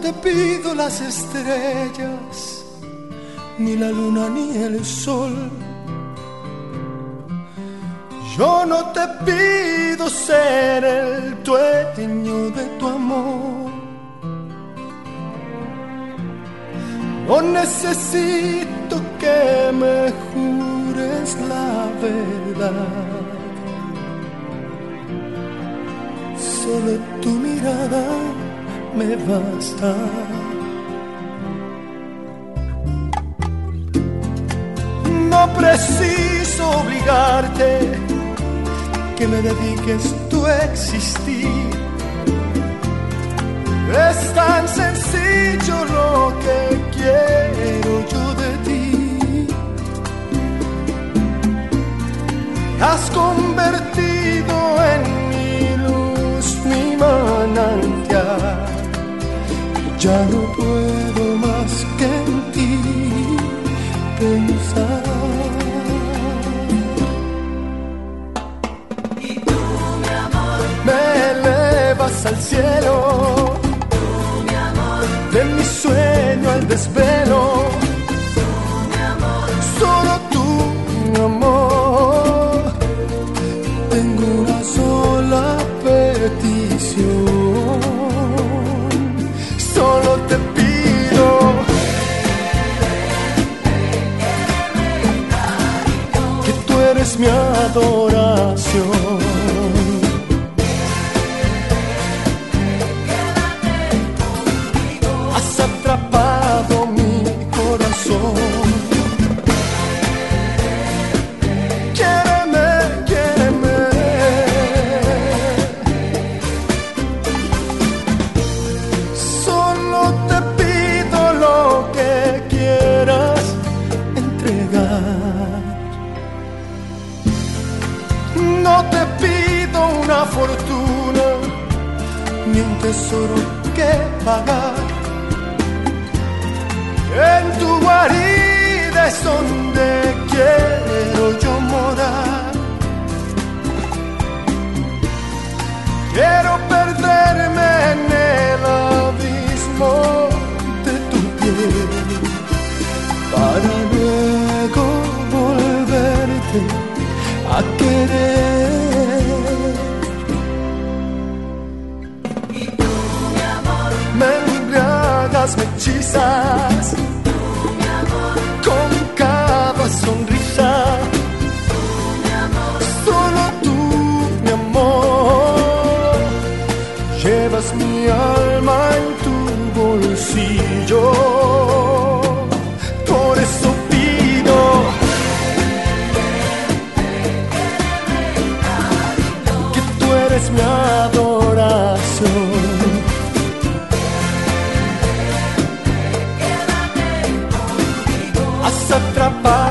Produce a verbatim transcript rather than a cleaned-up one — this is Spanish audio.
te pido las estrellas, ni la luna ni el sol. Yo no te pido ser el dueño de tu amor. No necesito que me jures la verdad. Solo tu mirada me basta. No preciso obligarte que me dediques tu existir. Es tan sencillo lo que quiero yo de ti. Has convertido en mi luz, mi manantial. Ya no puedo más que en ti pensar. Y tú, mi amor, me elevas al cielo. De mi sueño al desvelo, mi amor, solo tú, mi amor. Tengo una sola petición, solo te pido que tú eres mi adoración. Atrapado mi corazón. Quiéreme, quiéreme. Solo te pido lo que quieras entregar. No te pido una fortuna ni un tesoro que pagar. En tu guarida es donde quiero yo morar. Quiero perderme en el abismo de tu piel para luego volverte a querer. y tú, mi amor, Me embriagas, me hechizas con cada sonrisa. mi amor, Solo tú, mi amor, llevas mi alma en tu bolsillo. Por eso pido que tú eres mi adoración. Has atrapado